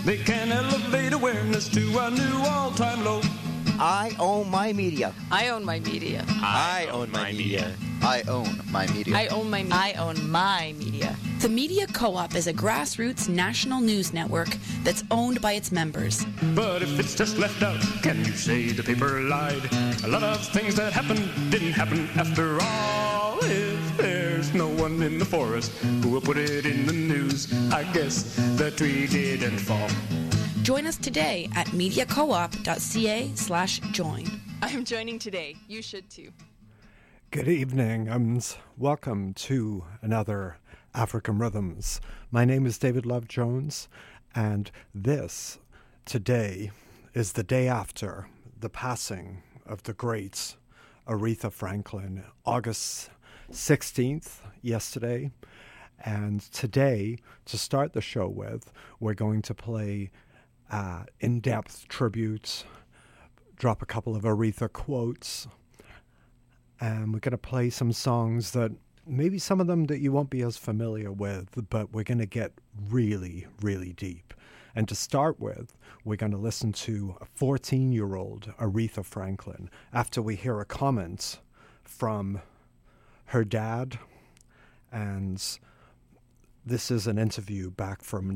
They can elevate awareness to a new all-time low. I own my media. I own my media. I own my media. I own my media. I own my media. I own my media. The Media Co-op is a grassroots national news network that's owned by its members. But if it's just left out, can you say the paper lied? A lot of things that happened didn't happen after all. If there's no one in the forest who will put it in the news, I guess the tree didn't fall. Join us today at mediacoop.ca/join. I'm joining today. You should too. Good evening and welcome to another African Rhythms. My name is David Love Jones, and this today is the day after the passing of the great Aretha Franklin, August 16th, yesterday. And today, to start the show with, we're going to play in-depth tributes, drop a couple of Aretha quotes, and we're going to play some songs that maybe some of them that you won't be as familiar with, but we're going to get really, really deep. And to start with, we're going to listen to a 14-year-old Aretha Franklin after we hear a comment from her dad. And this is an interview back from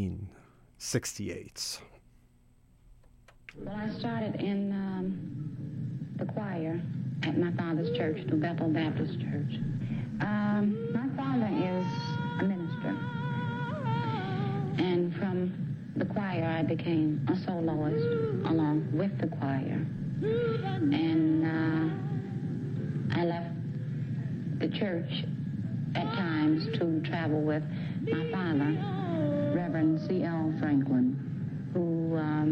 1968. Well, I started in the choir at my father's church, the Bethel Baptist Church. My father is a minister, and from the choir I became a soloist along with the choir, and I left the church at times to travel with my father, Reverend C.L. Franklin, who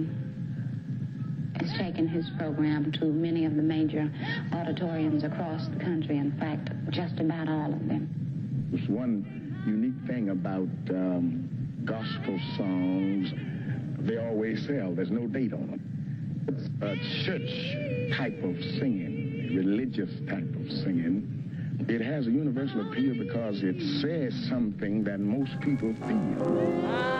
has taken his program to many of the major auditoriums across the country. In fact, just about all of them. There's one unique thing about gospel songs. They always sell. There's no date on them. It's a church type of singing, religious type of singing. It has a universal appeal because it says something that most people feel.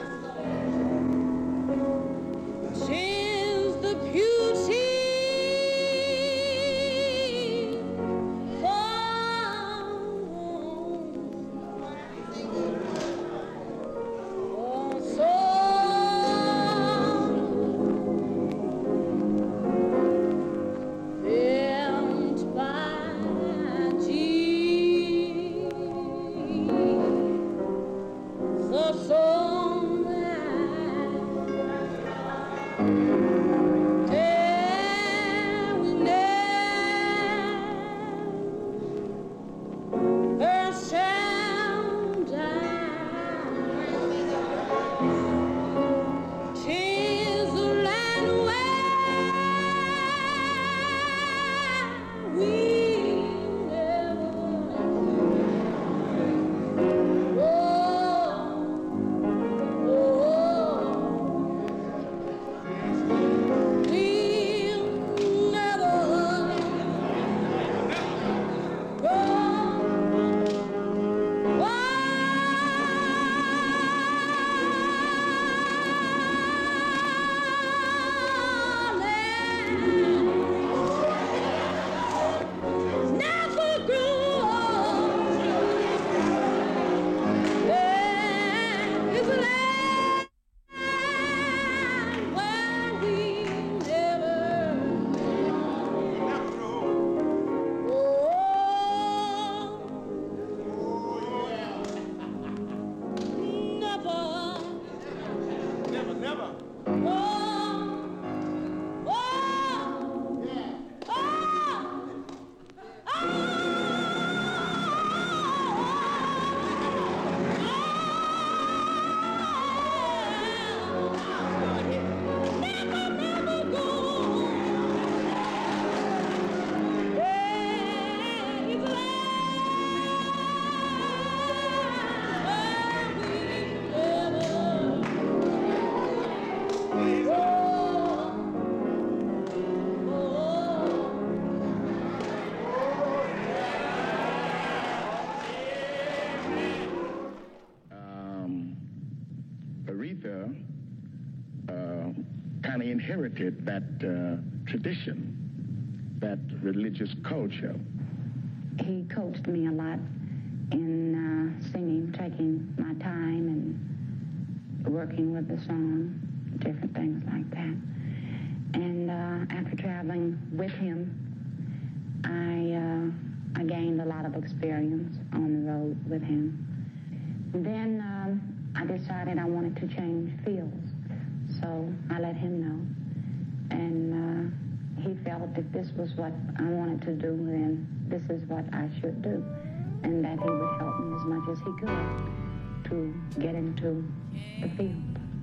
Since the beauty inherited that tradition, that religious culture. He coached me a lot in singing, taking my time and working with the song, different things like that. And after traveling with him, I gained a lot of experience on the road with him. Then I decided I wanted to change fields, so I let him know. And he felt if this was what I wanted to do, then this is what I should do, and that he would help me as much as he could to get into the field.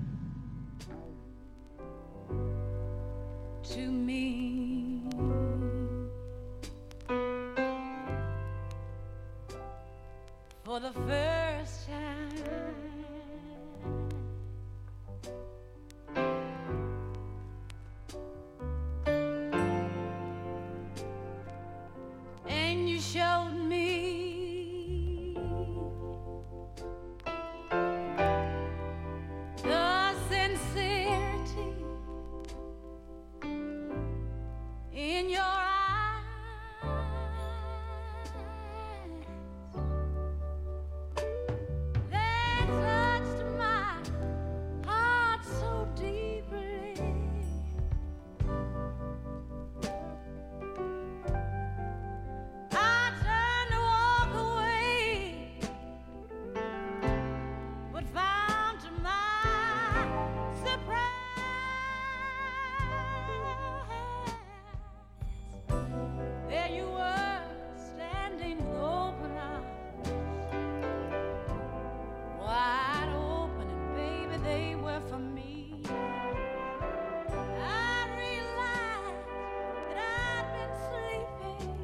To me, for the first time, and you showed me the sincerity in your eyes that touched my heart so deeply. I turned to walk away, but found to my surprise there you were, standing with open arms, wide open, and baby, they were for me. I realized that I'd been sleeping,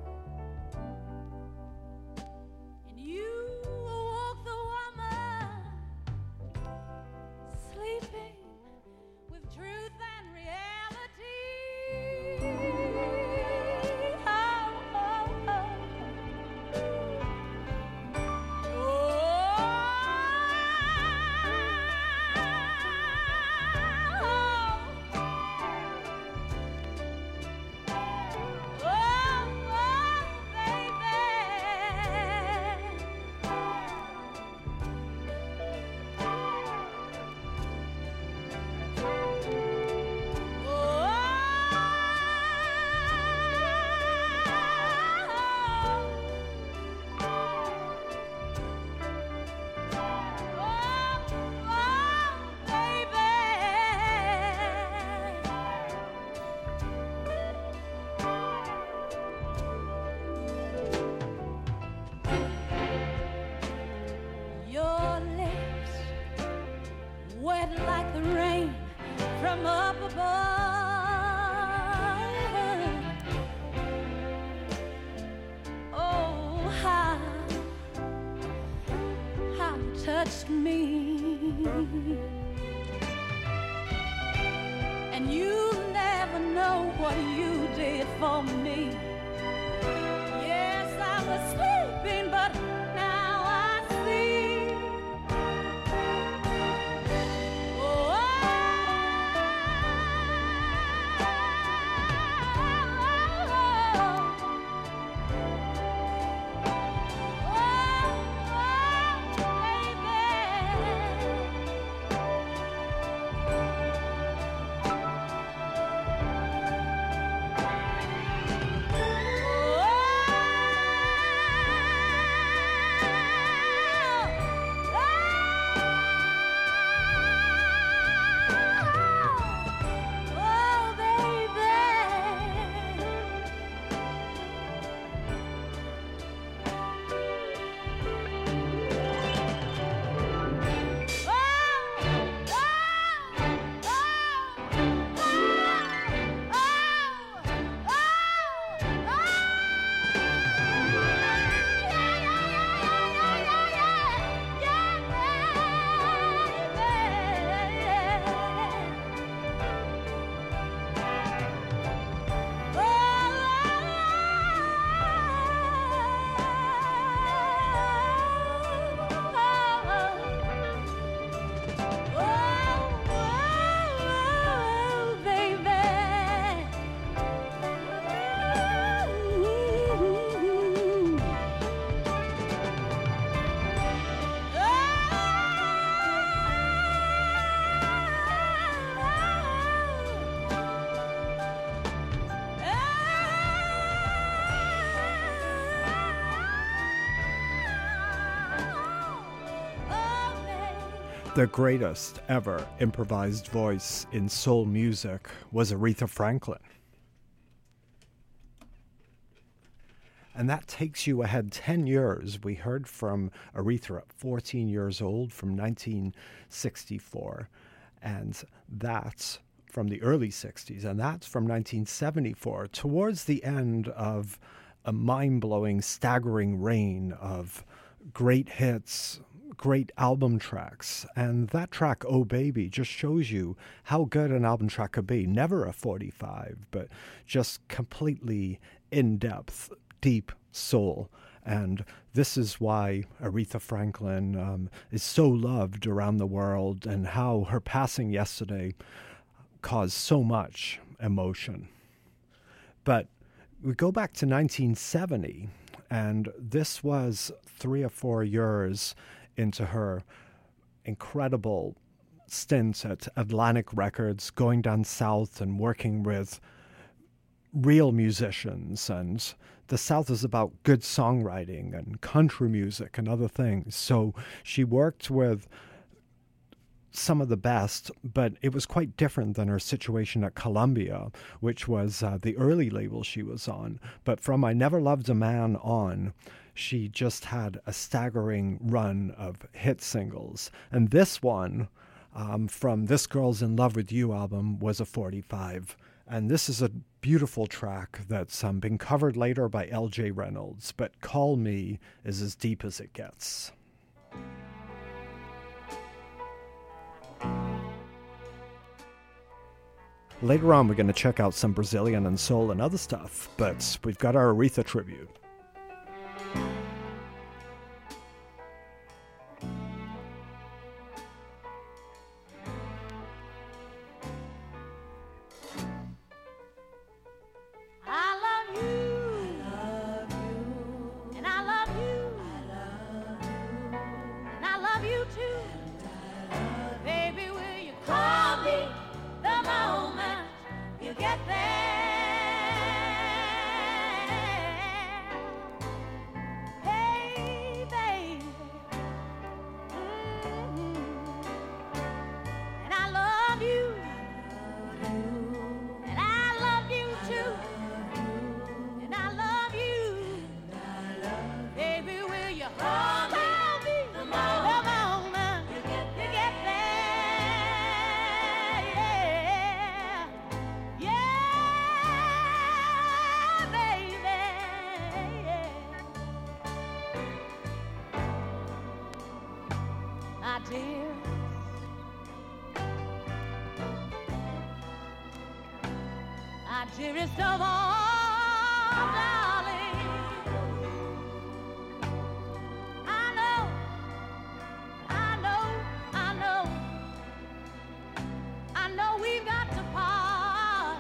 and you woke the woman sleeping with truth and reality. Your lips wet like the rain from up above. Oh, how you touched me, and you never know what you did for me. Yes, I was sleeping, but now I see. The greatest ever improvised voice in soul music was Aretha Franklin. And that takes you ahead 10 years. We heard from Aretha at 14 years old from 1964. And that's from the early 60s. And that's from 1974, towards the end of a mind-blowing, staggering reign of great hits, great album tracks. And that track, Oh Baby, just shows you how good an album track could be. Never a 45, but just completely in-depth, deep soul. And this is why Aretha Franklin is so loved around the world, and how her passing yesterday caused so much emotion. But we go back to 1970, and this was 3 or 4 years into her incredible stint at Atlantic Records, going down south and working with real musicians. And the South is about good songwriting and country music and other things. So she worked with some of the best, but it was quite different than her situation at Columbia, which was the early label she was on. But from I Never Loved a Man on, she just had a staggering run of hit singles. And this one, from This Girl's in Love with You album, was a 45. And this is a beautiful track that's been covered later by L.J. Reynolds, but Call Me is as deep as it gets. Later on, we're going to check out some Brazilian and soul and other stuff, but we've got our Aretha tribute. Dearest of all, darling, I know, we've got to part.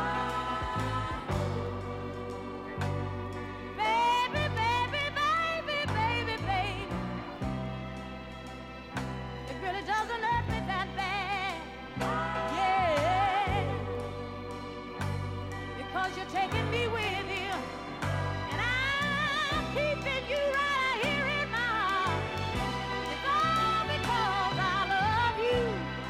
Baby, baby, baby, baby, baby, it really doesn't hurt me that bad. Yeah. Because you're taking me with you, and I'm keeping you right here in my heart. It's all because I love you.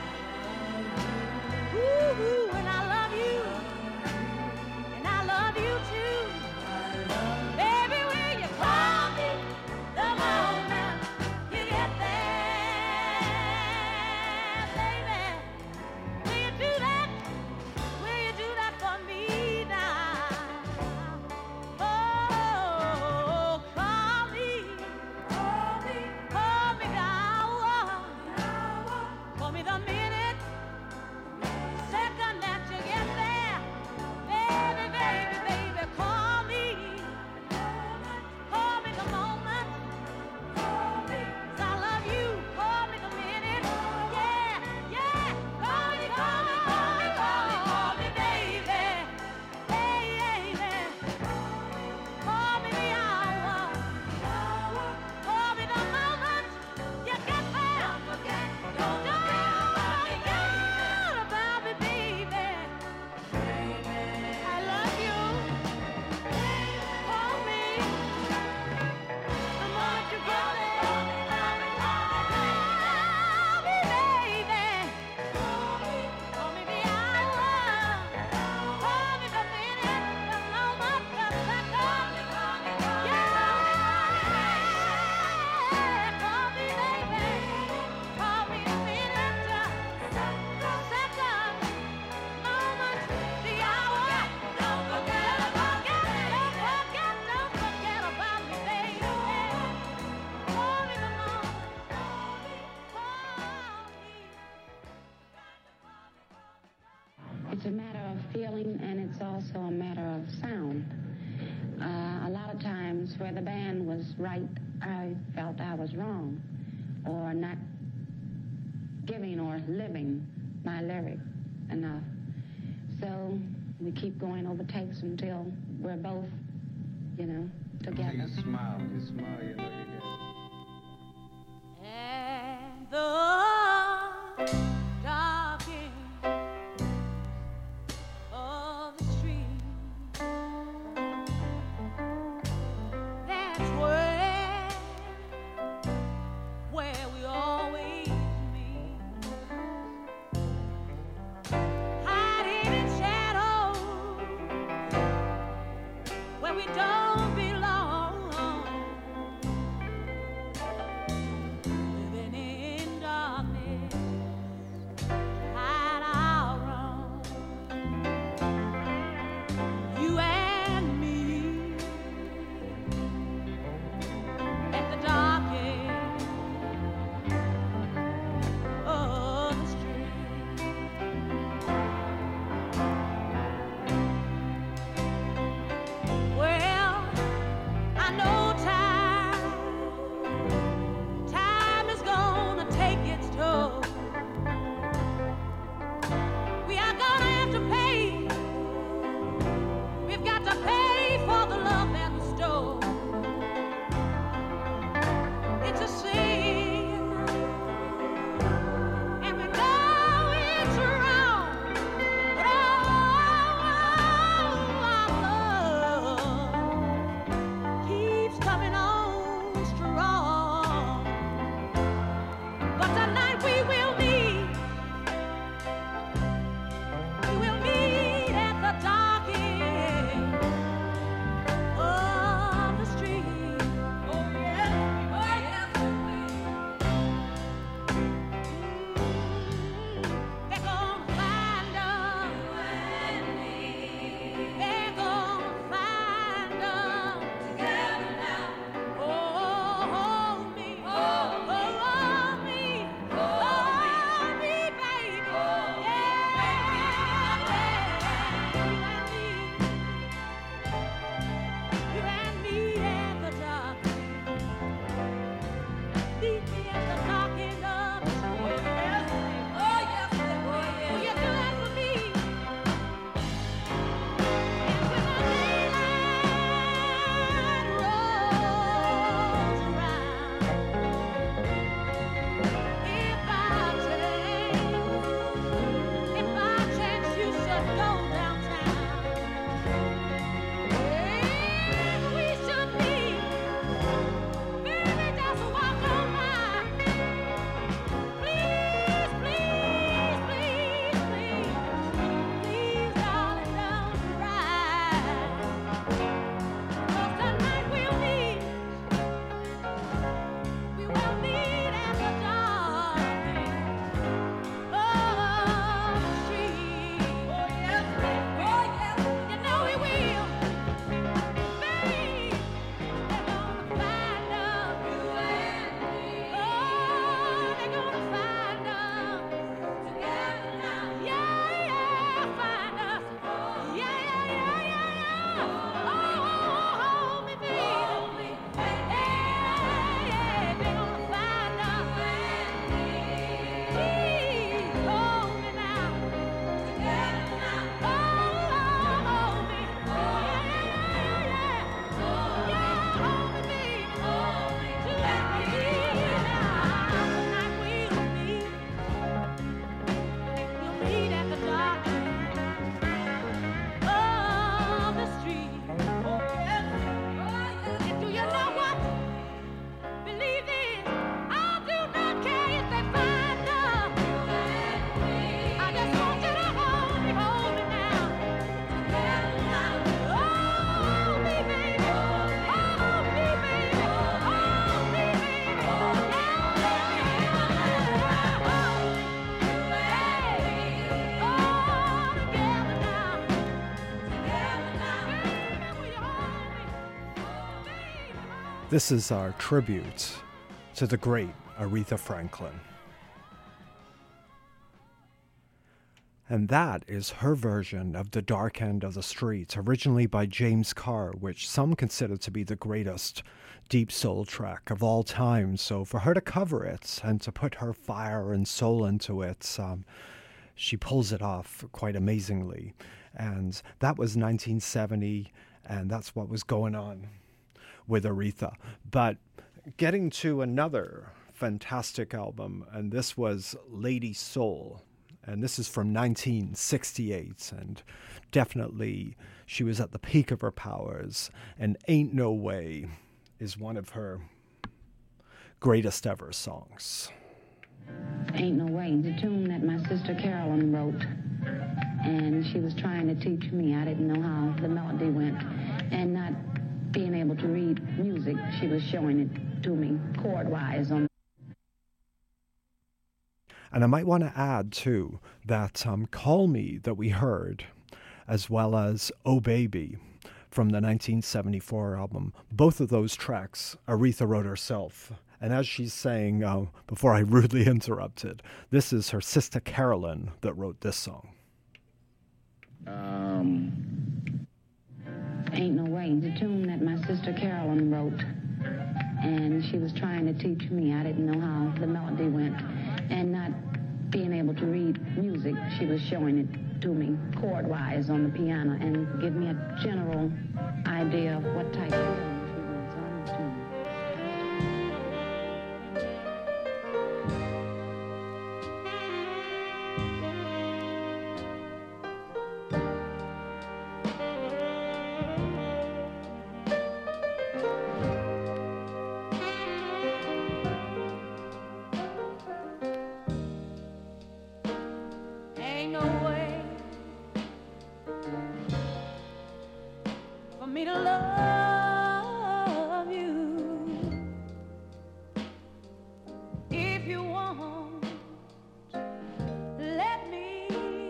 Ooh, and I love you, and I love you too. Baby, will you call me the moment you get there, baby? Will you do that? Will you do that for me now? where the band was right, I felt I was wrong, or not giving or living my lyric enough. So we keep going over takes until we're both, together. You smile, you know you get it. And the dark end of the street, that's where we always meet, hiding in shadows where we don't belong, living in darkness, hide our wrong. You and me at the dark end of the street. Well, I know time is gonna take its toll. We are gonna have to pay. We've got to pay for the love that we stole. It's a sin, and we know it's wrong. But our love keeps coming on strong. But tonight we will meet at the dark end of the street. Oh yes, we will. They're gonna find us, you and me. They're gonna find us together now. Oh, me, oh, me, baby. You and me at the dark. Meet me at the dark end of the street. Oh, yes, will you do that for me? And when the daylight rolls around, if by chance you should go downtown, and we should meet, baby, just walk on by. Please, please, please, please, please, darling, don't cry. 'Cause tonight we'll meet at the dark end of the street. Oh yes, you know we will, babe. They're gonna find us, you and me. Oh, they're gonna find us together now. Yeah, find us. Yeah. Oh, me, baby. Yeah, they're gonna find us. Please hold me now. Together now. Oh, me. Yeah. Hold me, baby. To let me now. Tonight we'll meet at the dark end of the street. And do you know what? Believe this, I do not care if they find us. I just want you to hold me now. Oh, me, baby. Oh, me, baby. Oh, me, baby. Oh, together now. Baby, will you hold me? Baby, This is our tribute to the great Aretha Franklin. And that is her version of The Dark End of the Street, originally by James Carr, which some consider to be the greatest deep soul track of all time. So for her to cover it and to put her fire and soul into it, she pulls it off quite amazingly. And that was 1970, and that's what was going on with Aretha. But getting to another fantastic album, and this was Lady Soul. And this is from 1968, and definitely she was at the peak of her powers, and Ain't No Way is one of her greatest ever songs. Ain't No Way, the tune that my sister Carolyn wrote, and she was trying to teach me. I didn't know how the melody went, and not being able to read music, she was showing it to me chord-wise on. And I might want to add, too, that Call Me that we heard, as well as Oh Baby from the 1974 album, both of those tracks Aretha wrote herself. And as she's saying, before I rudely interrupted, this is her sister Carolyn that wrote this song. Ain't No Way, the tune that my sister Carolyn wrote, and she was trying to teach me. I didn't know how the melody went, and not being able to read music, she was showing it to me chord-wise on the piano and give me a general idea of what type of feeling she was on the tune. Ain't no way for me to love you. If you want, let me.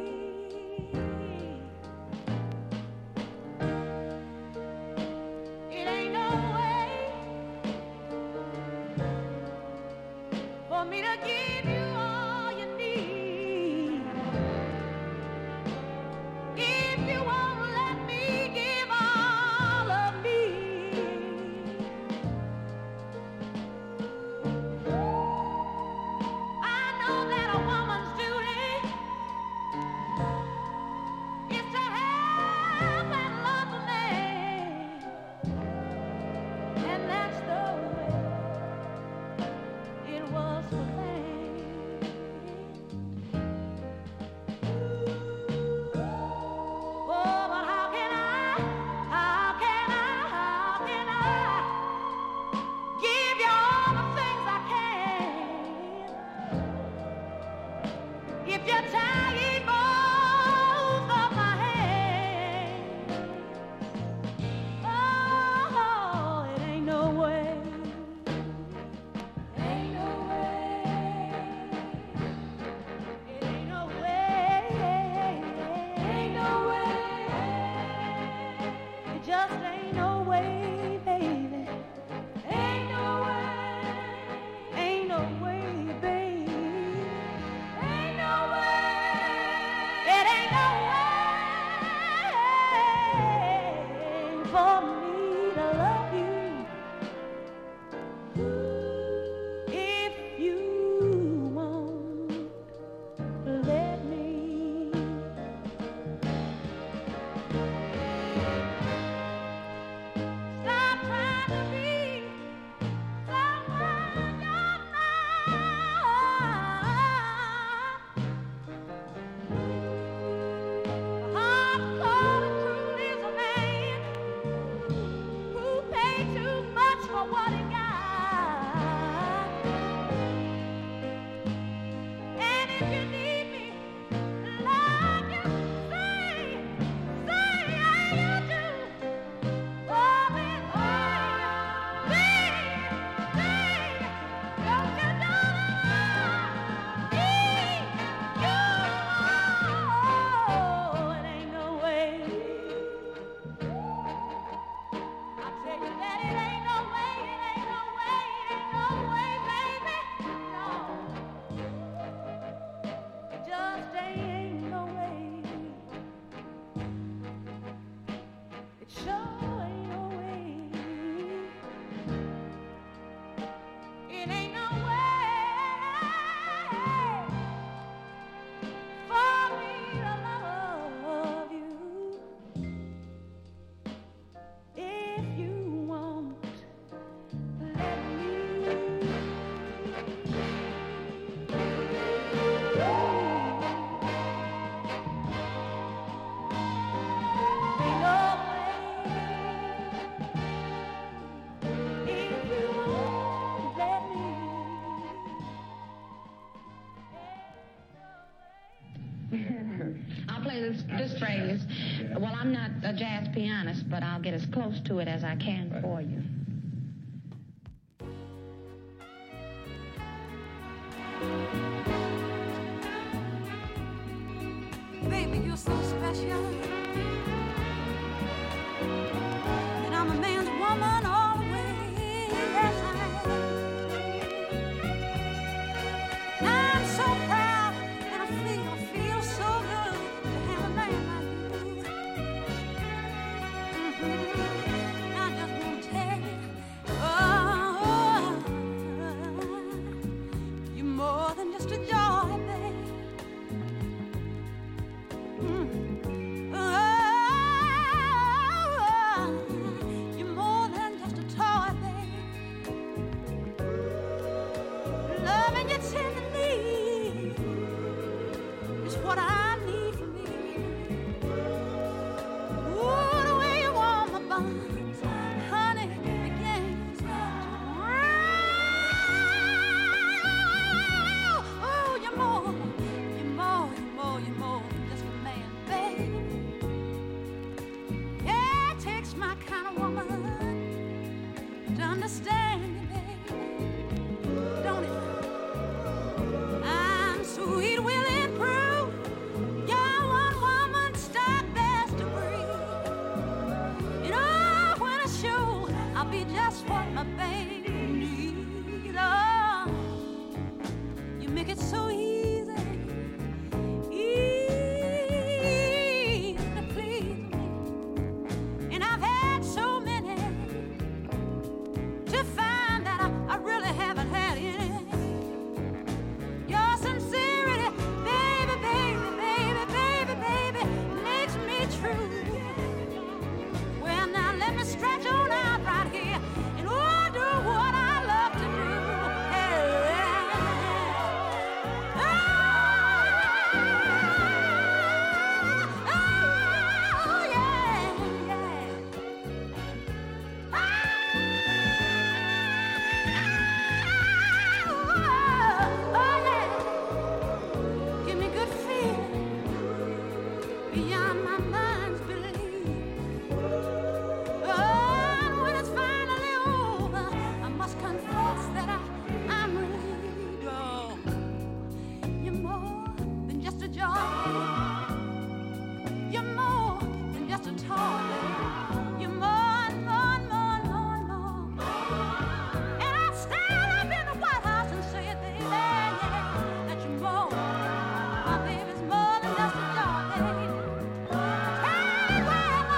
It ain't no way for me to give you all you need. If you won't let me give all of me, I know that a woman's duty is to help and love a man, and that's the way it was for them. Oh, but how can I give you all the things I can if you're tying both of my hands? Oh, it ain't no way. Ain't no way. It ain't no way. Ain't no way. It just ain't no way, baby. Ain't no way. Ain't no way, baby. Ain't no way. It ain't no way for me to love you. If you won't let me. Stop trying to be someone you're not. Hard-cold and true is a man who pianist, but I'll get as close to it as I can for you. Baby, you're so special, and I'm a man's woman all the way. Yes, I am. I'm so proud, and I feel so good to have a man like you. I just want to tell you, you're more than just a joy, babe. You're more than just a toy, babe. Loving you tenderly is what I need from you. Ooh, the way you warm my bones, honey, begins to oh, you're more than just a man, babe. Yeah, it takes my kind of woman to understand you, babe. Don't it? I'm sweet, willing proof. You're one woman, stock best to breathe. You know, when I show, I'll be just what my baby needs. Oh, you make it so easy to please me. And I've had so many to find that I really haven't had any. Your sincerity, baby, makes me true. Well, now let me stretch on out right here and do what I love to do. Give me good feeling beyond my mind's belief. And when it's finally over, I must confess that I'm relieved. Oh, you're more than just a joy. You're more than just a toy. You're more. And I'll stand up in the White House and say it, baby, that you're more. My baby's more than just a joy, baby. Hey, where am I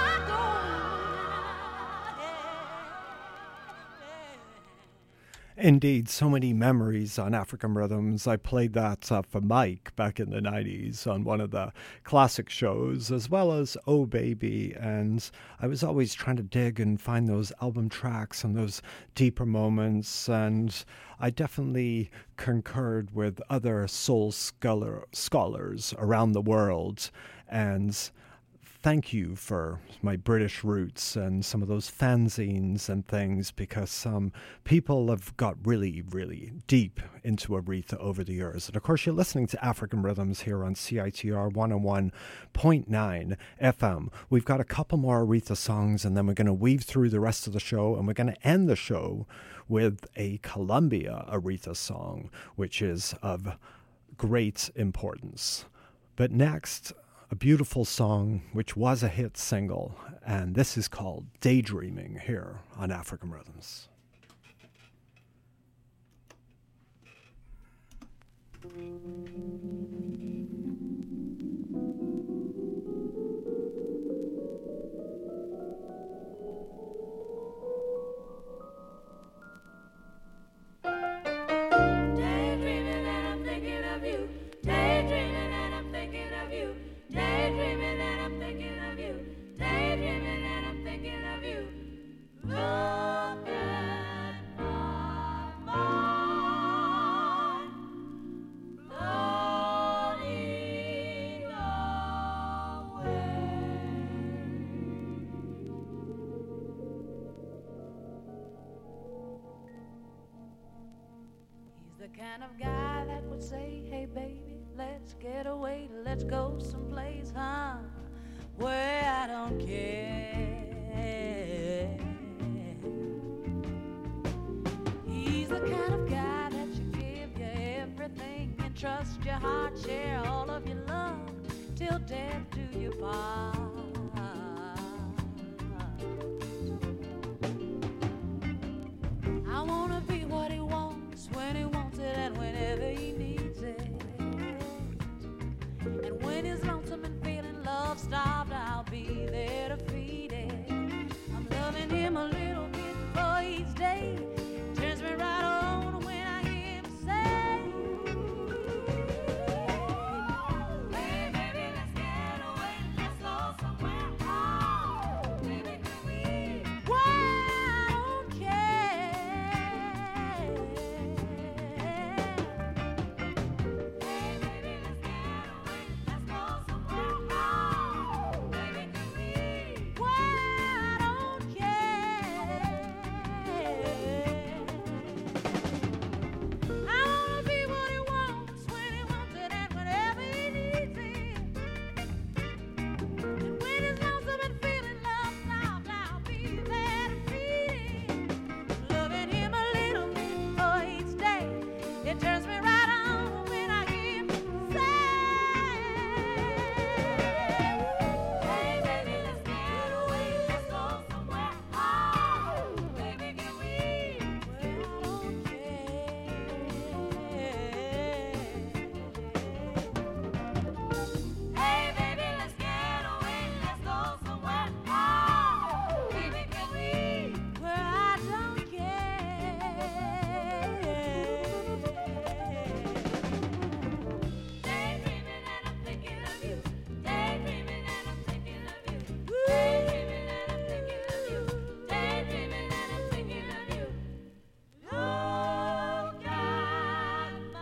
going? Indeed, so many memories on African Rhythms. I played that for Mike back in the 90s on one of the classic shows, as well as Oh Baby. And I was always trying to dig and find those album tracks and those deeper moments. And I definitely concurred with other soul scholars around the world. And thank you for my British roots and some of those fanzines and things, because some people have got really, really deep into Aretha over the years. And of course, you're listening to African Rhythms here on CITR 101.9 FM. We've got a couple more Aretha songs, and then we're going to weave through the rest of the show, and we're going to end the show with a Columbia Aretha song, which is of great importance. But next, a beautiful song which was a hit single, and this is called Daydreaming here on African Rhythms. Daydreaming and I'm thinking of you. Daydreaming and I'm thinking of you. Daydreaming and I'm thinking of you. Daydreaming and I'm thinking of you. Look at my mind floating away. He's the kind of guy that would say, hey baby, let's get away, let's go someplace, huh? where I don't care. He's the kind of guy that you give you everything and trust your heart, share all of your love till death do you part. I wanna be what he wants when he wants it and whenever he needs it. And when he's lonesome and feeling love-starved, I'll be there to feed it. I'm loving him a little bit for each day. Turns me right on when I hear him say, hey, baby, let's get away. Let's go somewhere. Oh, baby, can we? Why, I don't care. Hey, baby, let's get away. Let's go somewhere. Oh, baby, can we? Why, I don't care. I wanna be what he wants when he wants it and whenever he needs it. And when he's lonesome and feeling love-starved, I'll be there to feed him. Loving him a little bit for each day. It turns me right on when I hear him say, hey, baby, let's get away. Let's go somewhere. Oh, baby, can we? Well, I don't care. Hey, baby, let's get away. Let's go somewhere. Oh, baby, can we? Well, I don't care. Daydreaming and I'm thinking of you. Daydreaming and I'm thinking of you. Daydreaming and I'm thinking of you. Daydreaming and I'm thinking of you. Look at my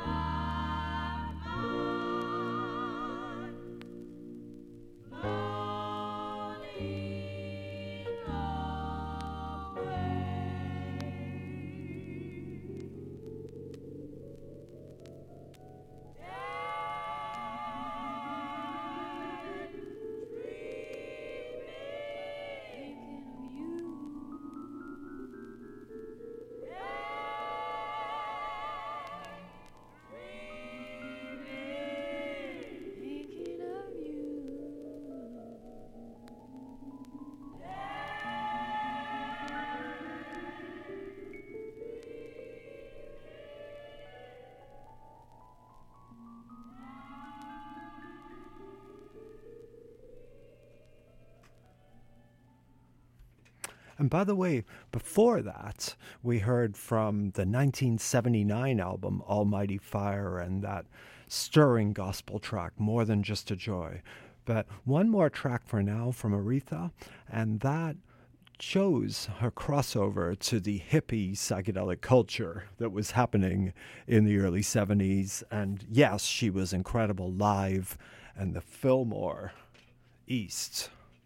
And by the way, before that, we heard from the 1979 album Almighty Fire and that stirring gospel track, More Than Just a Joy. But one more track for now from Aretha, and that shows her crossover to the hippie psychedelic culture that was happening in the early 70s. And yes, she was incredible live, and the Fillmore East.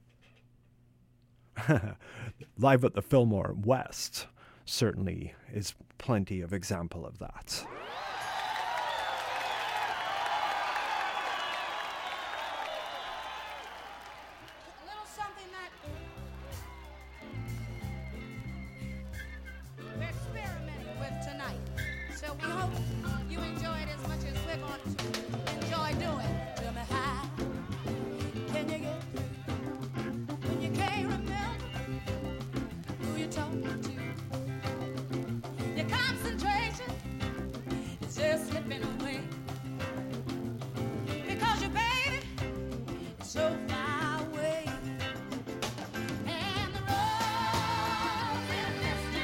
Live at the Fillmore West certainly is plenty of example of that. A little something that we're experimenting with tonight. So we hope you enjoy it as much as we're going to enjoy doing. Tell me how can you get through when you can't remember who you're talking to? Your concentration is just slipping away because your baby is so far away. And the rose is misty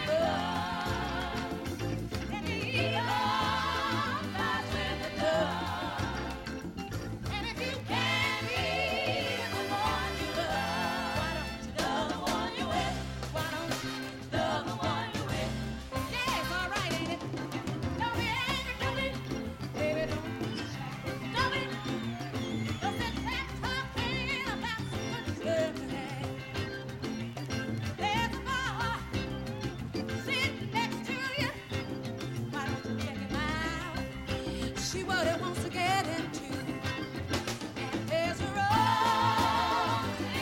blue, and the eagle flies with the dove. And if you can't be the one you love, why don't you love the one you're with? Why don't you love the one you're with? Yeah, it's all right, ain't it? Don't be angry, don't be, baby, don't be. Don't sit back talking about what you love to have. There's a boy sitting next to you. Why don't you check him out? See what he wants to get into. And there's a rose in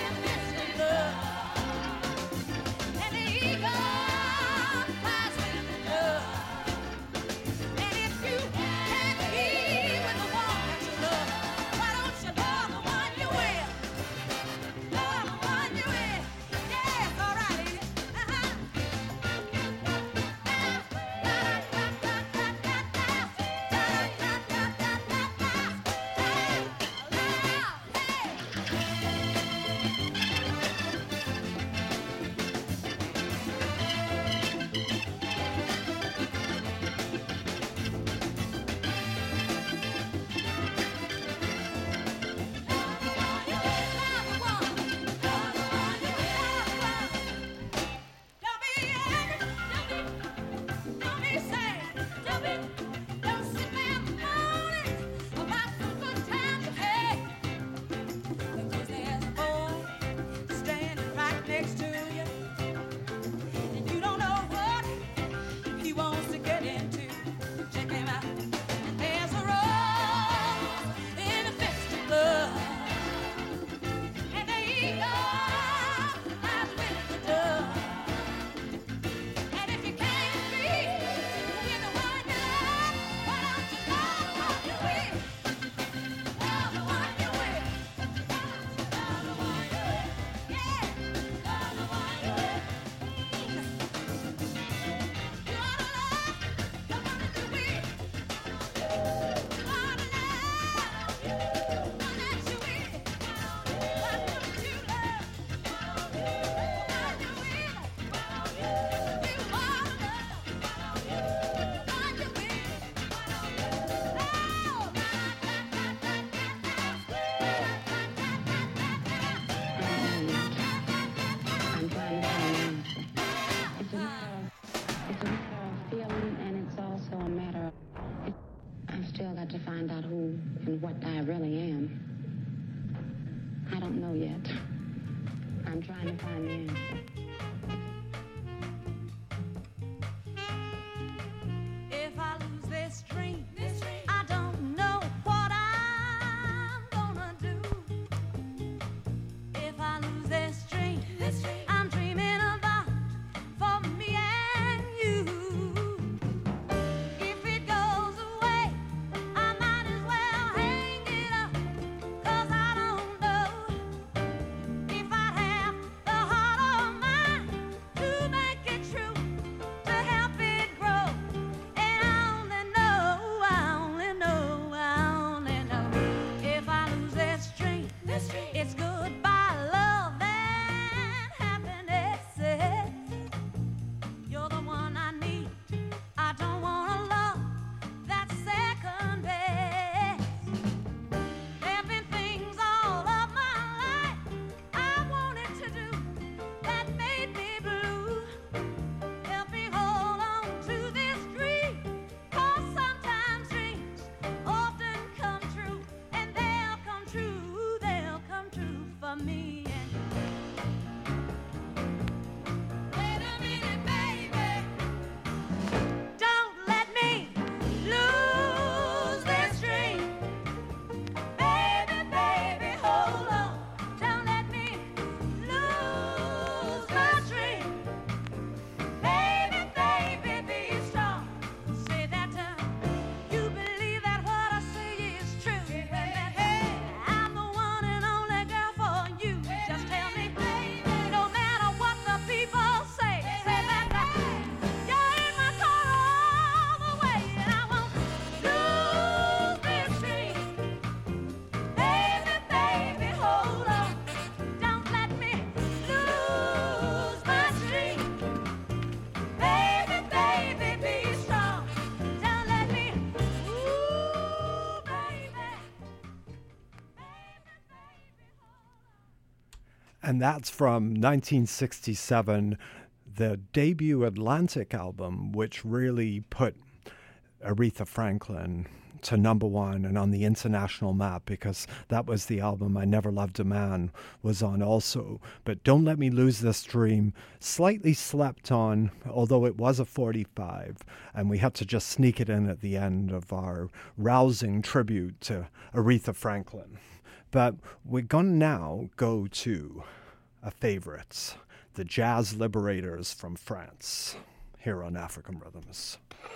And that's from 1967, the debut Atlantic album, which really put Aretha Franklin to #1 and on the international map, because that was the album I Never Loved a Man was on also. But Don't Let Me Lose This Dream, slightly slept on, although it was a 45, and we had to just sneak it in at the end of our rousing tribute to Aretha Franklin. But we're going to now go to a favorite, the Jazz Liberators from France, here on African Rhythms.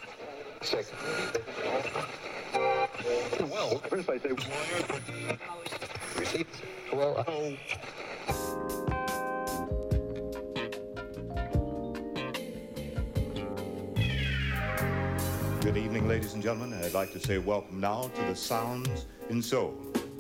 Well, first I say, Good evening, ladies and gentlemen. I'd like to say welcome now to the Sounds in Soul.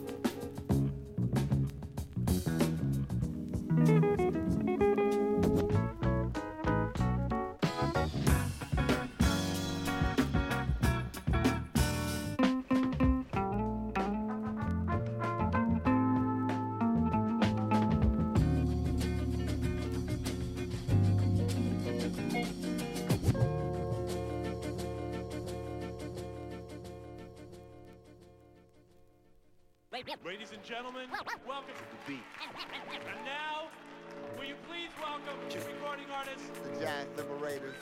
Ladies and gentlemen, welcome to the beat. And now, will you please welcome recording artists, the Jazz Liberators.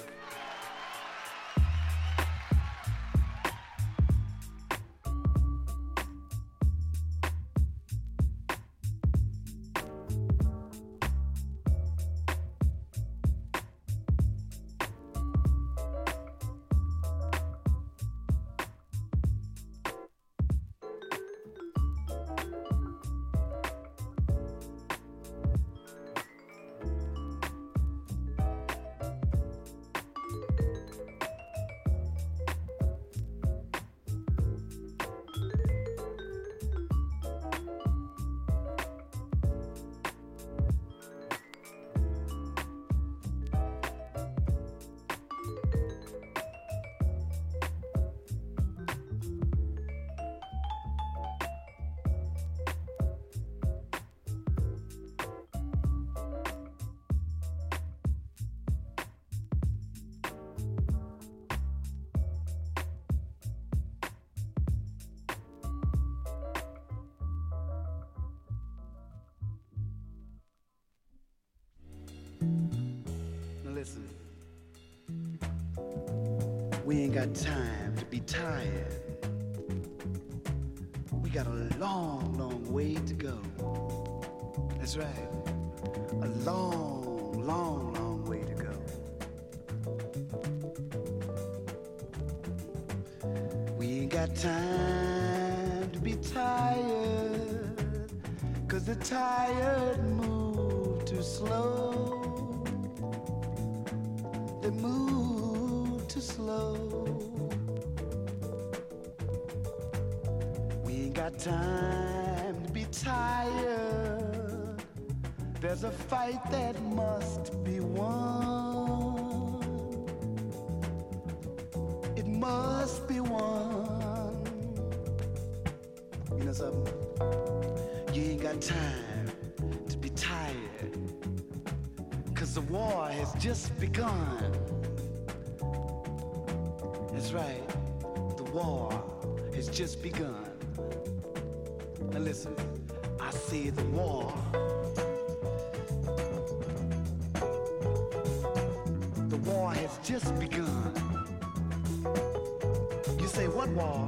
Listen, we ain't got time to be tired. We got a long, long way to go. That's right, a long, long, long way to go. We ain't got time to be tired, 'cause the tired move too slow. They move too slow. We ain't got time to be tired. There's a fight that must be won. It must be won. You know something? You ain't got time to be tired, 'cause the war has just begun. That's right, the war has just begun. Now listen, I say the war. The war has just begun. You say, what war?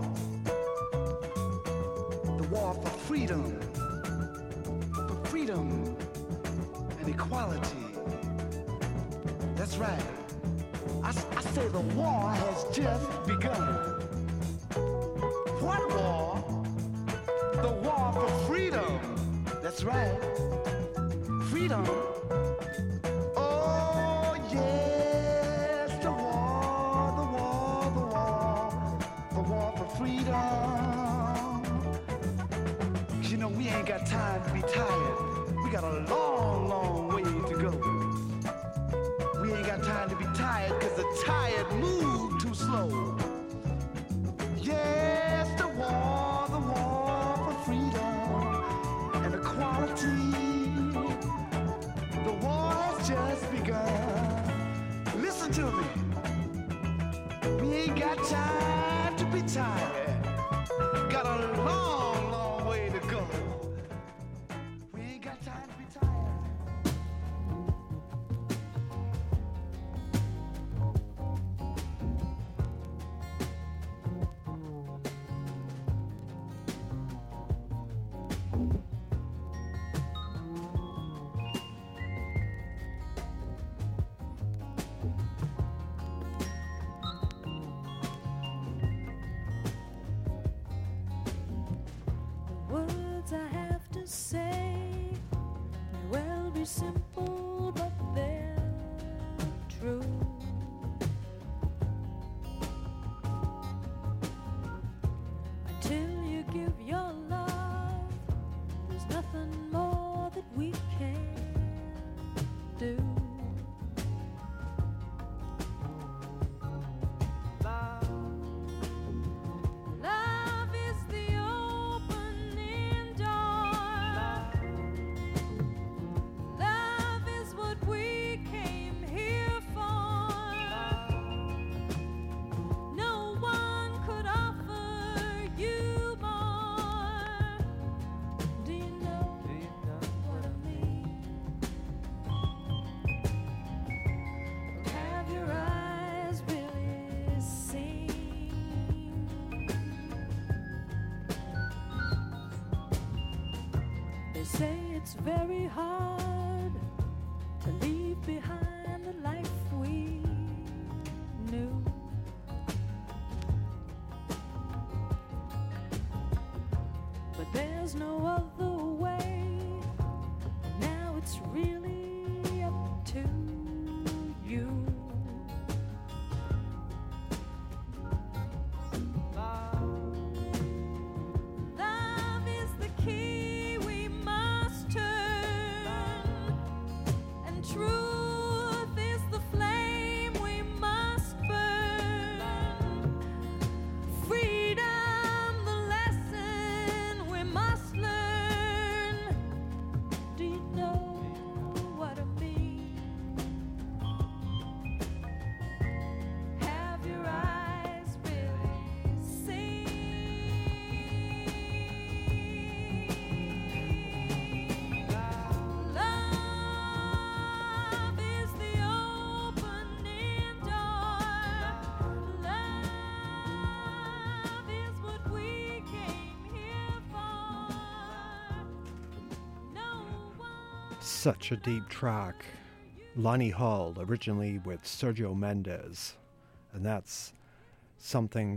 The war for freedom. For freedom and equality. That's right. I say the war has just begun. What war? The war for freedom. That's right. Freedom. Oh, yes, the war, the war, the war. The war for freedom. 'Cause you know, we ain't got time to be tired. We got a long, long way to go. We ain't got time to be tired, 'cause the tired move too slow. Yes, the war for freedom and equality. Listen to me. We ain't got time to be tired. Got a long, long way to go. We ain't got time to be tired. Words I have to say may well be simple, but they're true. Until you give your love, there's nothing more that we can do. Love is the opening door. Love is what we came here for. No one could offer you more. Do you know what I mean? Have your eyes really seen? They say it's very hard to leave behind the life we knew. But there's no other way. Now it's really up to you. Love is the key we must turn, and truth is the flame we must burn. Freedom, the lesson we must learn. Do you know what I mean? Have your eyes really seen? Love is the opening door. Love is what we came here for. No one. Such a deep track. Lonnie Hall, originally with Sergio Mendes. And that's something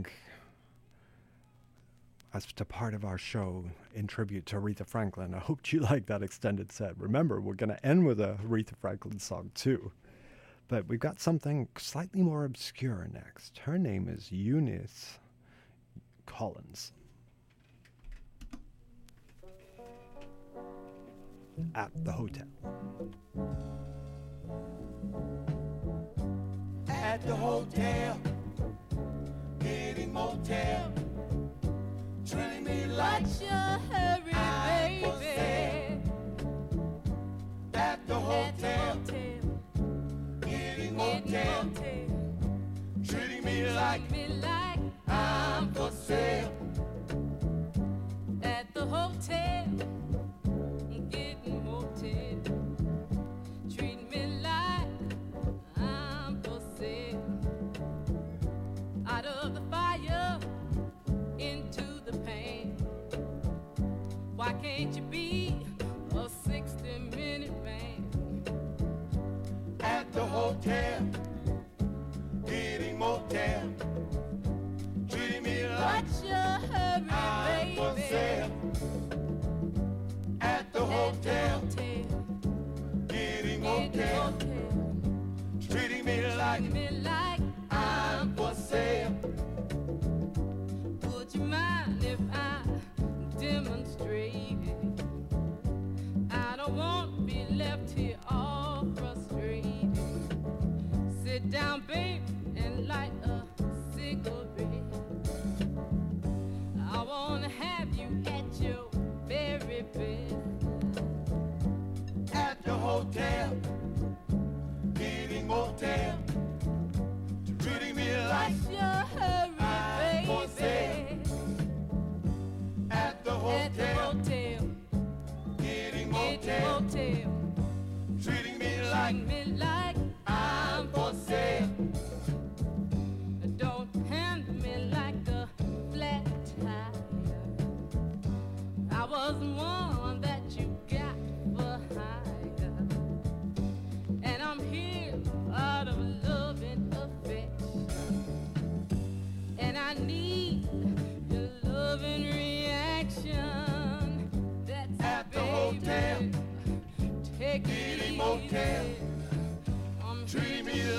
as a part of our show in tribute to Aretha Franklin. I hope you like that extended set. Remember, we're going to end with a Aretha Franklin song too. But we've got something slightly more obscure next. Her name is Eunice Collins. At the Hotel. At the hotel, getting motel, treating me like What's your hurry, I'm for baby? sale. At the hotel, getting motel, treating me like I'm for sale. At the hotel, getting motel, treat me like I'm for sale. Out of the fire, into the pain. Why can't you be a 60-minute man? At the hotel, getting motel, treating me like What's your hurry, I'm for baby? sale. At the hotel, getting motel, treating me like I'm for sale. Would you mind if I demonstrated? I don't want to be left here all frustrated. Sit down, babe, and light a cigarette. I want to have you at your very best. At the hotel, getting motel,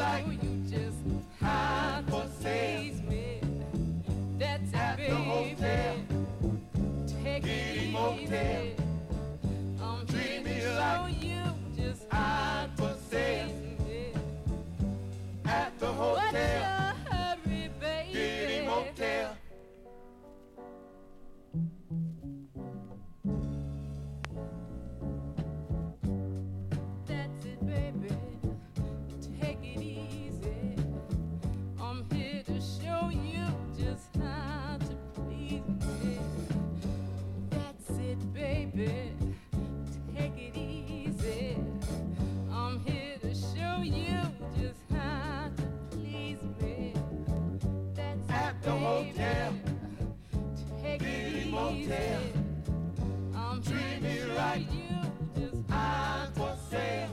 like you just hide for sale. That's at the hotel. Take it easy. I'm dreaming like you just hide for sale. At the hotel. What's your hurry, baby? Getting motel. That's it, baby. Take it easy. I'm here to show you just how to please me. That's it, baby. Take it easy. I'm here to show you just how to please me. That's at the hotel. Take it easy. Motel. I'm dreaming like you just hide for sale.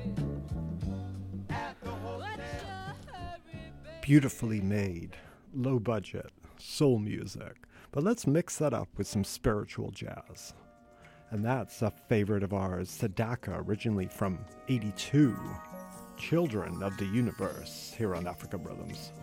At the hotel. Beautifully made, low budget, soul music. But let's mix that up with some spiritual jazz. And that's a favorite of ours, Sedaka, originally from '82, Children of the Universe, here on African Rhythms.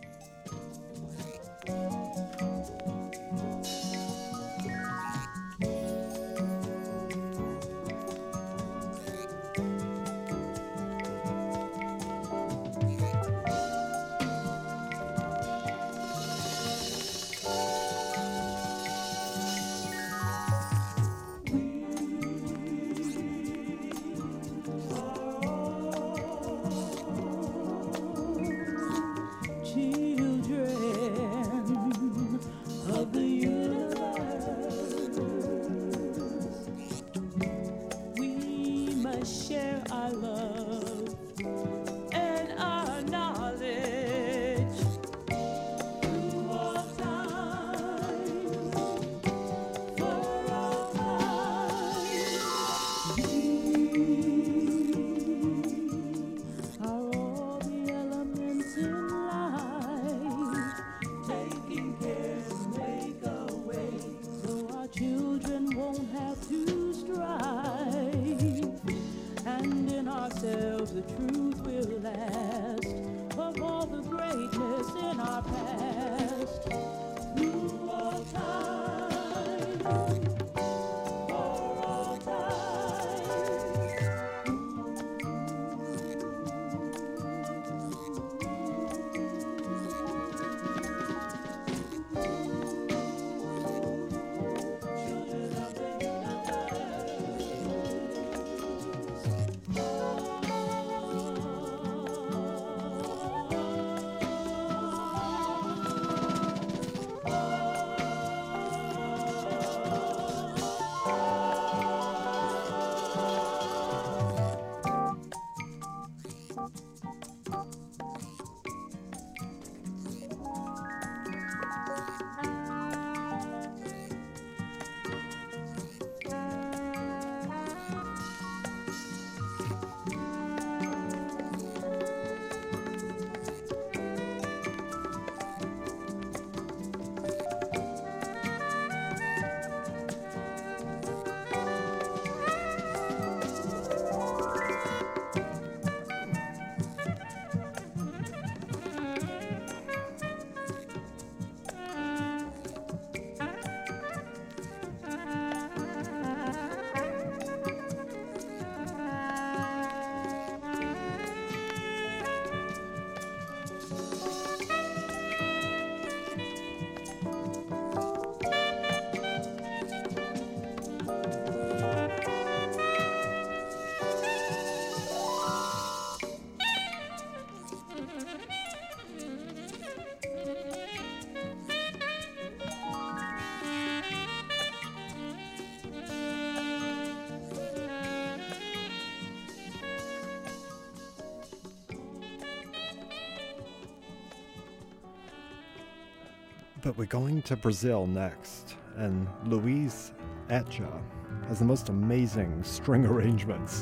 But we're going to Brazil next, and Luiz Etja has the most amazing string arrangements.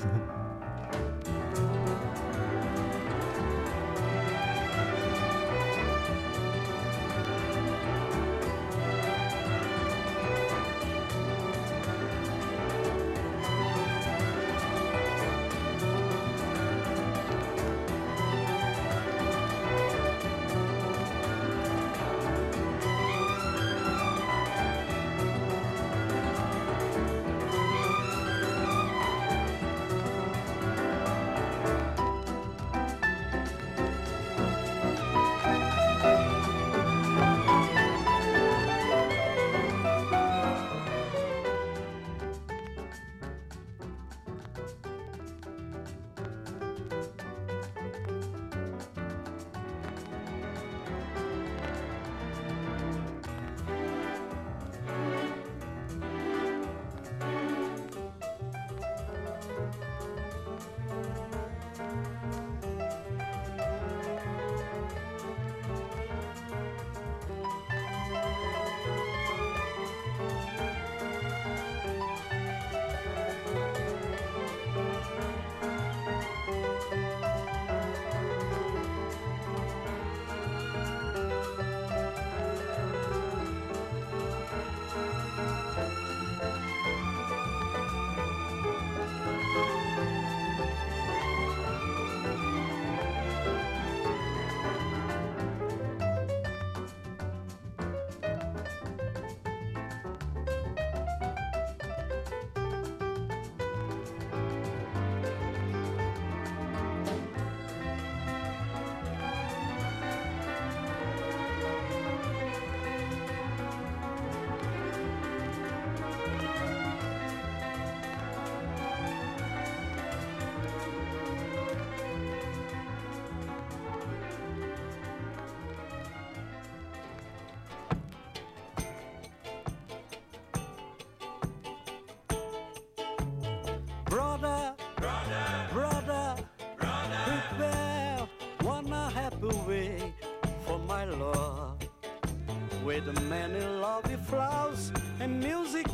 happy way for my love, with many lovely flowers and music,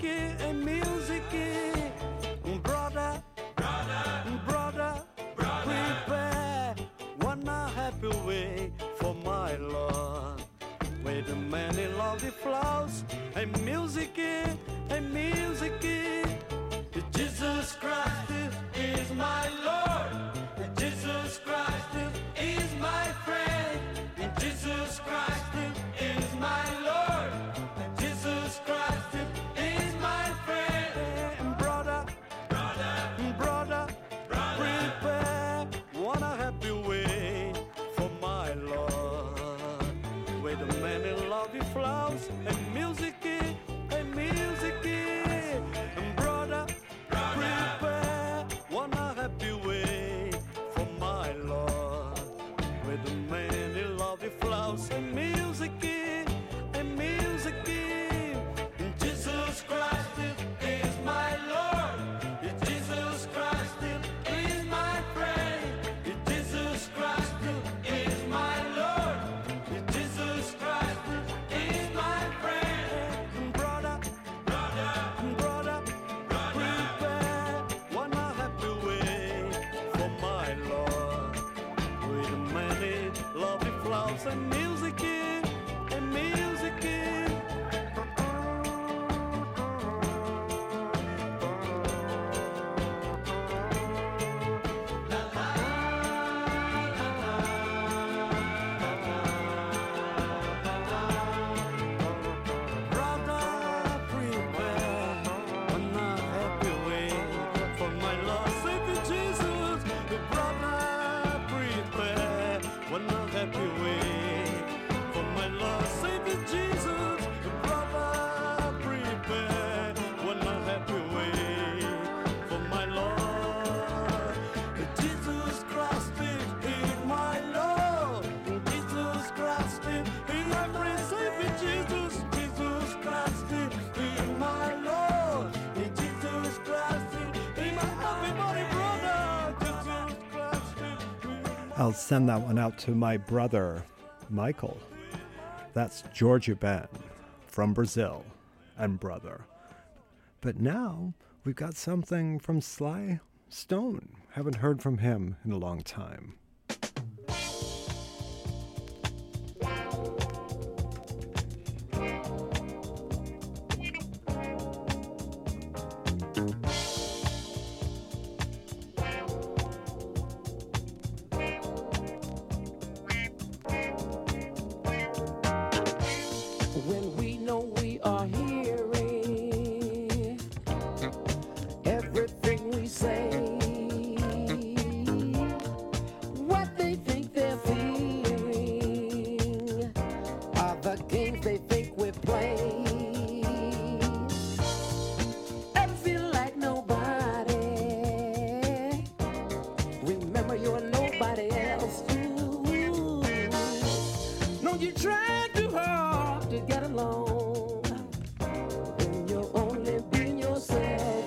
brother, prepare one happy way for my love, with many lovely flowers and music, Jesus Christ is my Lord, Jesus Christ is my friend, Jesus Christ is my Lord, Jesus Christ is my friend. Brother, prepare one happy way for my Lord, with many lovely flowers and music, brother, prepare one happy way for my Lord, with many lovely flowers and music, Jesus Christ is my Lord, Jesus Christ is my friend, Jesus Christ is my Lord, Jesus Christ is my friend. Brother, prepare one happy way for my Lord, with many lovely flowers and music, I'll send that one out to my brother, Michael. That's Georgia Ben from Brazil and brother. But now we've got something from Sly Stone. Haven't heard from him in a long time. When we know we are hearing everything we say, what they think they're feeling are the games they think we play. Ever feel like nobody? Remember you're nobody else too. No, you try too hard to get along when you're only being yourself.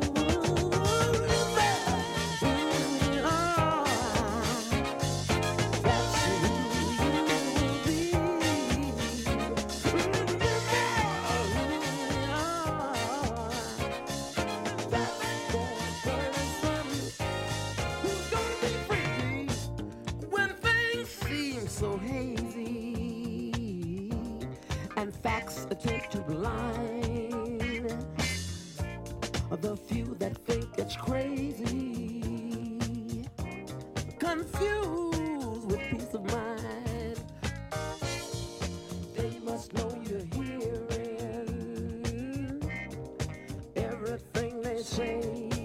That's who you be. That's the person who's gonna be free when things seem so hazy and facts attempt to blind the few that think it's crazy, confused with peace of mind. They must know you're hearing everything they say,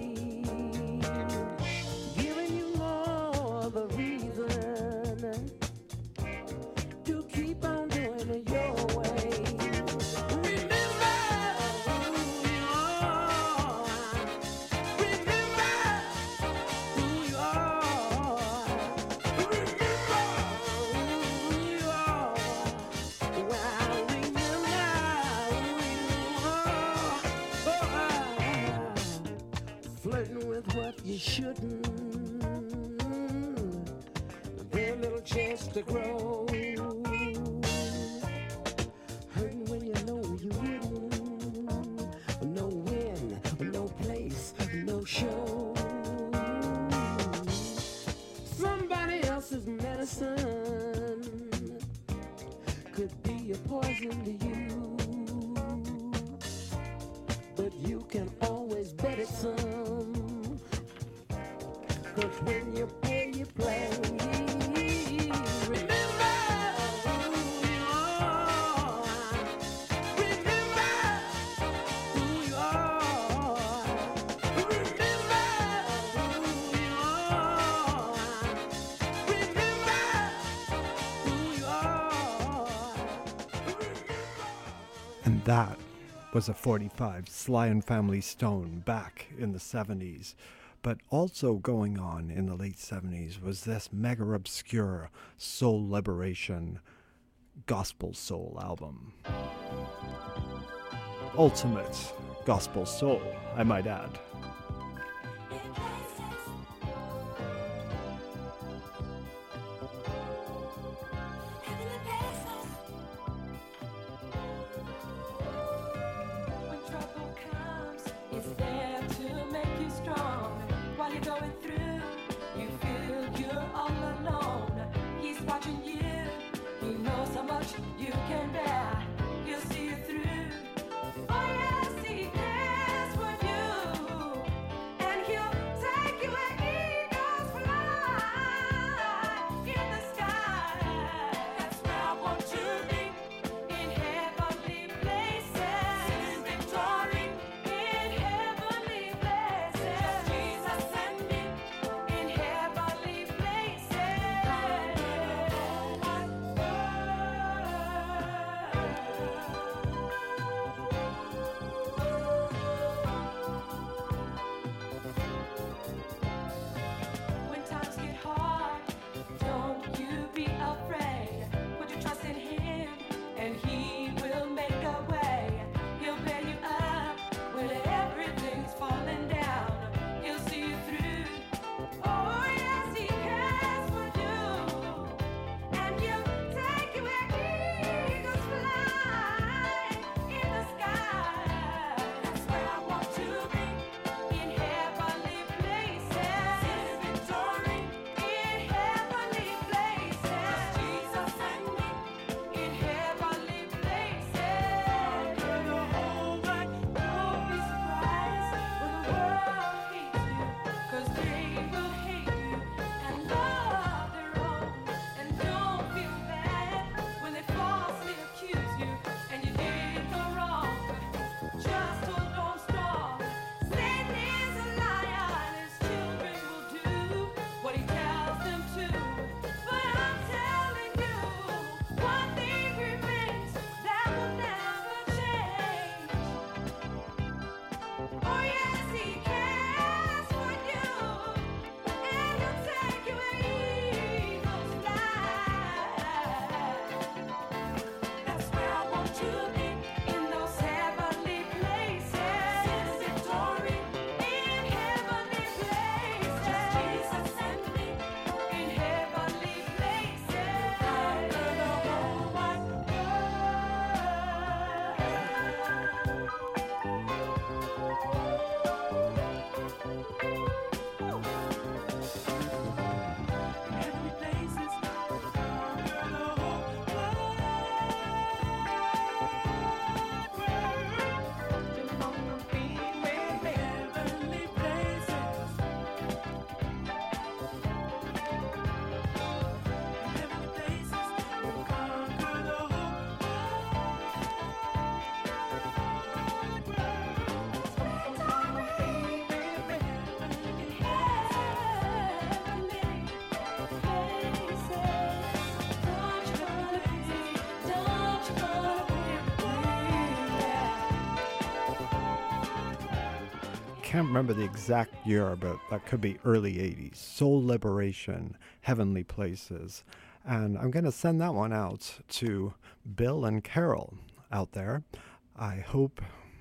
giving you all the reason to keep on doing it your way. Remember who you are. Remember who you are. Remember who you are. Well, remember who you are. Flirting with what you shouldn't. Their little chance place to grow. Hurting when you know you wouldn't. No win, no place, no show. Somebody else's medicine could be a poison to you, but you can always bet it some. 'Cause when you play, you play. Remember who you are. Remember who you are. Remember who you are. Remember who you are. And that was a 45 Sly and Family Stone back in the 70s. But also going on in the late 70s was this mega obscure soul liberation gospel soul album. Ultimate gospel soul, I might add. When trouble comes, it's there to make you strong. While you're going through, you feel you're all alone. He's watching you, he knows how much you can bear. He'll see you through. Oh yes, he cares for you. And he'll take you where eagles fly in the sky. That's where I want to be, in heavenly places. In victory, in heavenly places. Jesus and me, in heavenly places. When times get hard, don't you be afraid. Put your trust in him, and he will make a way. He'll bear you up when everything's falling down. He'll see you through. Oh yes, he cares for you, and he'll take you where eagles fly in the sky. That's where I want to be, in heavenly places. In victory, in heavenly places. Jesus and me, in heavenly places. Don't be surprised when the world hates you, 'cause they will hate you and love their own. And don't feel bad when they falsely accuse you and you did no wrong. Just hold on strong. Satan is a liar, and his children will do what he tells them to. But I'm telling you, one thing remains that will never change. Oh yes, he cares for you, and he'll take you where eagles fly. That's where I want to be, in those heavenly places. In victory, in heavenly places. Jesus and me, in heavenly places. Under the whole wide heavenly places. Under the whole heavenly places. Heavenly places. Conquer the whole Can't remember the exact year, but that could be early 80s. Soul Liberation, Heavenly Places. And I'm going to send that one out to Bill and Carol out there. I hope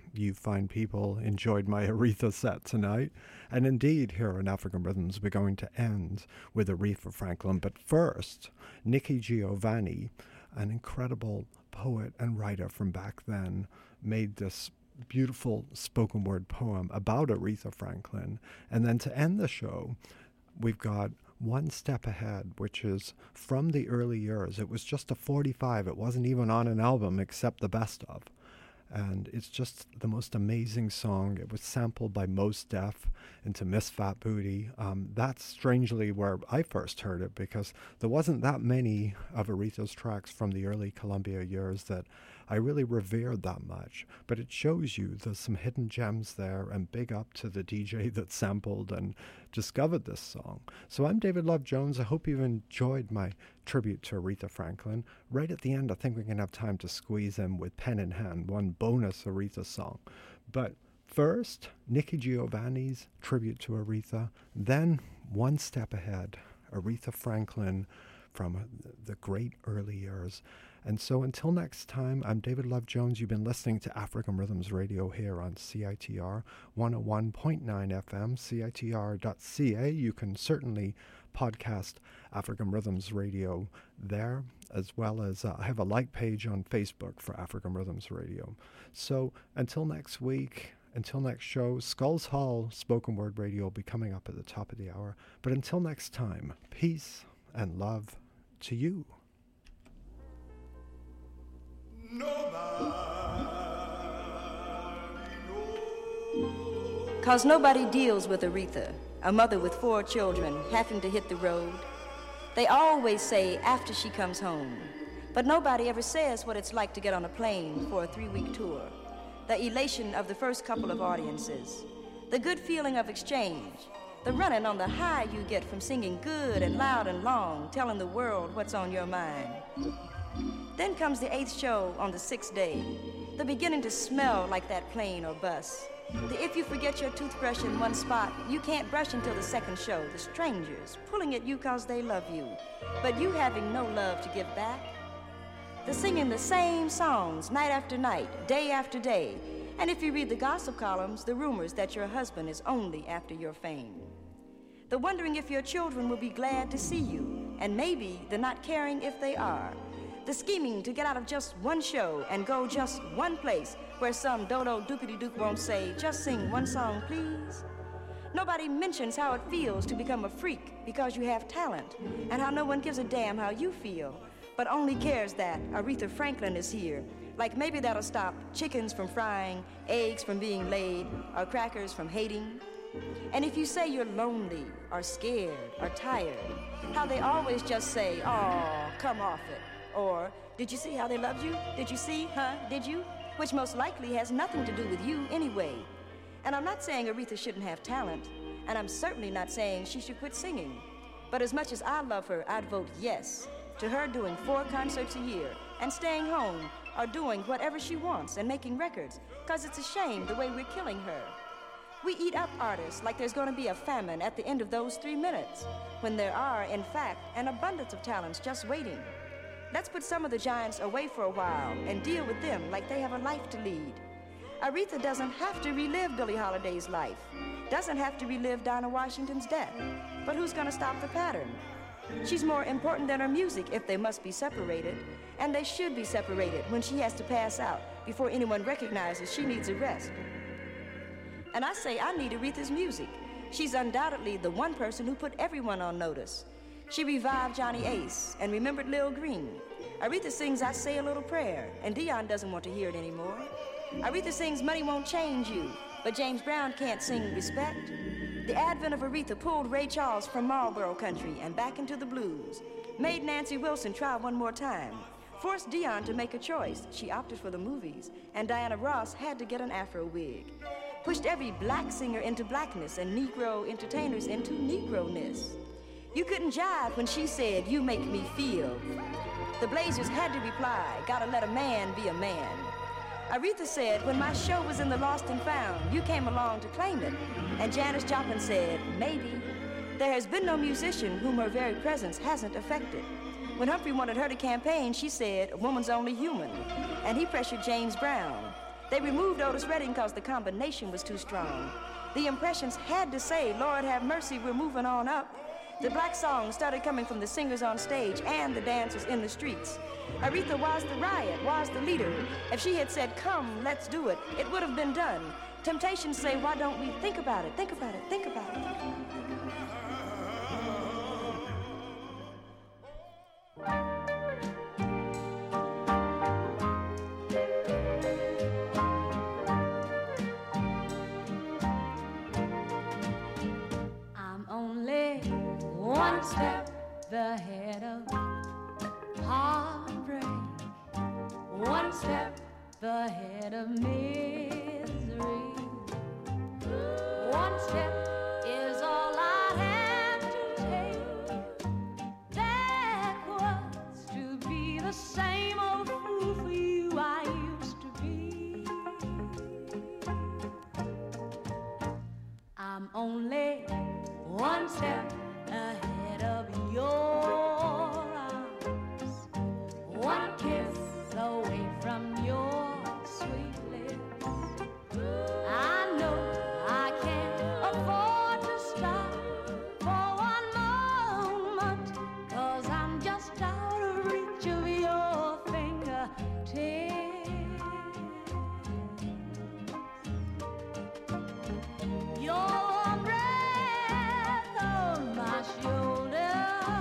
you fine people enjoyed my Aretha set tonight. And indeed, here in African Rhythms, we're going to end with Aretha Franklin. But first, Nikki Giovanni, an incredible poet and writer from back then, made this beautiful spoken word poem about Aretha Franklin. And then to end the show, we've got One Step Ahead, which is from the early years. It was just a 45. It wasn't even on an album except the best of. And it's just the most amazing song. It was sampled by Mos Def into Miss Fat Booty. That's strangely where I first heard it, because there wasn't that many of Aretha's tracks from the early Columbia years that I really revered that much. But it shows you there's some hidden gems there, and big up to the DJ that sampled and discovered this song. So I'm David Love Jones. I hope you've enjoyed my tribute to Aretha Franklin. Right at the end, I think we can have time to squeeze in with pen in hand one bonus Aretha song. But first, Nikki Giovanni's tribute to Aretha, then One Step Ahead, Aretha Franklin from the great early years. And so until next time, I'm David Love Jones. You've been listening to African Rhythms Radio here on CITR 101.9 FM, CITR.ca. You can certainly podcast African Rhythms Radio there, as well as I have a like page on Facebook for African Rhythms Radio. So until next week, until next show, Skulls Hall Spoken Word Radio will be coming up at the top of the hour. But until next time, peace and love to you. Cause nobody deals with Aretha, a mother with 4 children having to hit the road. They always say after she comes home, but nobody ever says what it's like to get on a plane for a 3-week tour. The elation of the first couple of audiences, the good feeling of exchange, the running on the high you get from singing good and loud and long, telling the world what's on your mind. Then comes the 8th show on the 6th day, the beginning to smell like that plane or bus. The if you forget your toothbrush in one spot, you can't brush until the 2nd show. The strangers pulling at you cause they love you, but you having no love to give back. The singing the same songs night after night, day after day. And if you read the gossip columns, the rumors that your husband is only after your fame. The wondering if your children will be glad to see you, and maybe the not caring if they are. The scheming to get out of just one show and go just one place where some dodo doopity-doop won't say, just sing one song, please. Nobody mentions how it feels to become a freak because you have talent, and how no one gives a damn how you feel, but only cares that Aretha Franklin is here. Like maybe that'll stop chickens from frying, eggs from being laid, or crackers from hating. And if you say you're lonely, or scared, or tired, how they always just say, oh, come off it. Or, did you see how they loved you? Did you see, huh? Did you? Which most likely has nothing to do with you anyway. And I'm not saying Aretha shouldn't have talent, and I'm certainly not saying she should quit singing. But as much as I love her, I'd vote yes to her doing 4 concerts a year and staying home or doing whatever she wants and making records, because it's a shame the way we're killing her. We eat up artists like there's going to be a famine at the end of those 3 minutes, when there are, in fact, an abundance of talents just waiting. Let's put some of the giants away for a while and deal with them like they have a life to lead. Aretha doesn't have to relive Billie Holiday's life, doesn't have to relive Dinah Washington's death, but who's going to stop the pattern? She's more important than her music if they must be separated, and they should be separated when she has to pass out before anyone recognizes she needs a rest. And I say I need Aretha's music. She's undoubtedly the one person who put everyone on notice. She revived Johnny Ace and remembered Lil Green. Aretha sings I Say a Little Prayer, and Dion doesn't want to hear it anymore. Aretha sings Money Won't Change You, but James Brown can't sing Respect. The advent of Aretha pulled Ray Charles from Marlboro country and back into the blues, made Nancy Wilson try one more time, forced Dion to make a choice. She opted for the movies, and Diana Ross had to get an Afro wig. Pushed every black singer into blackness and Negro entertainers into Negro-ness. You couldn't jive when she said, you make me feel. The Blazers had to reply, gotta let a man be a man. Aretha said, when my show was in the Lost and Found, you came along to claim it. And Janis Joplin said, maybe. There has been no musician whom her very presence hasn't affected. When Humphrey wanted her to campaign, she said, a woman's only human. And he pressured James Brown. They removed Otis Redding because the combination was too strong. The impressions had to say, Lord have mercy, we're moving on up. The black songs started coming from the singers on stage and the dancers in the streets. Aretha was the riot, was the leader. If she had said, come, let's do it, it would have been done. Temptations say, why don't we think about it, think about it, think about it. I'm only one step ahead of heartbreak, one step ahead of misery. One step is all I have to take backwards to be the same old fool for you I used to be. I'm only one step ahead of your arms, one kiss away from your sweet lips. I know I can't afford to stop for one moment, 'cause I'm just out of reach of your fingertips. Your breath on my shoulder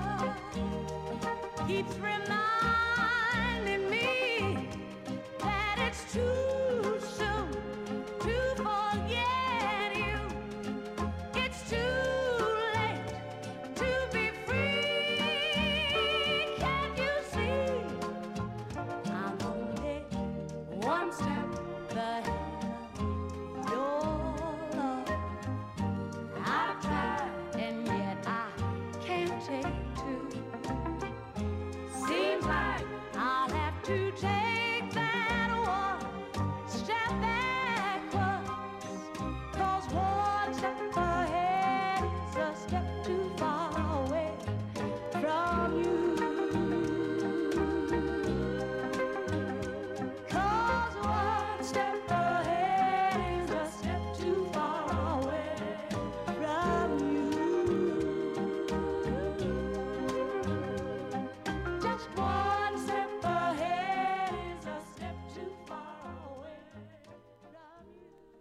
keeps reminding me that it's too soon to forget you. It's too late to be free. Can't you see? I'm only one step ahead of your love. I've tried and yet I can't take two. Seems like I'll have to take that one step backwards, 'cause one step ahead is a step too far away from you. 'Cause one step ahead is a step too far away from you. Just one step ahead is a step too far away from you.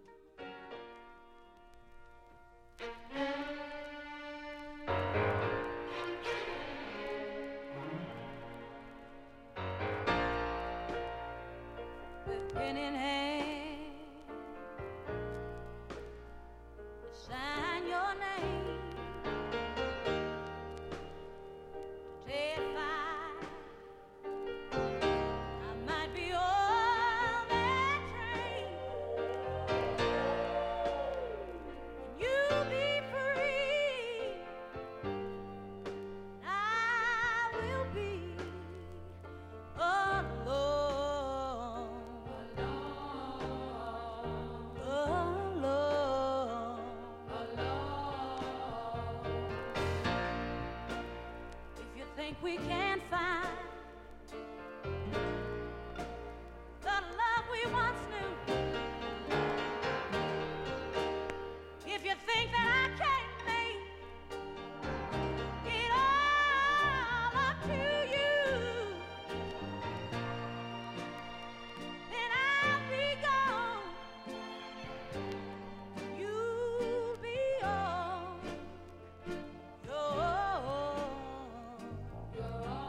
With pen in hand, sign your name. Terrified I might be on that train, and you'll be free, and I will be alone, If you think we can find the love we once knew, if you think that I can't make it all up to you, then I'll be gone, you'll be on your own.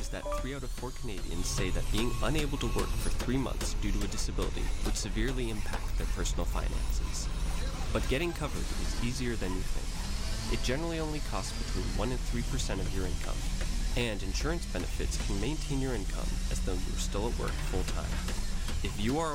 is that 3 out of 4 Canadians say that being unable to work for 3 months due to a disability would severely impact their personal finances. But getting covered is easier than you think. It generally only costs between 1 and 3% of your income, and insurance benefits can maintain your income as though you were still at work full-time. If you are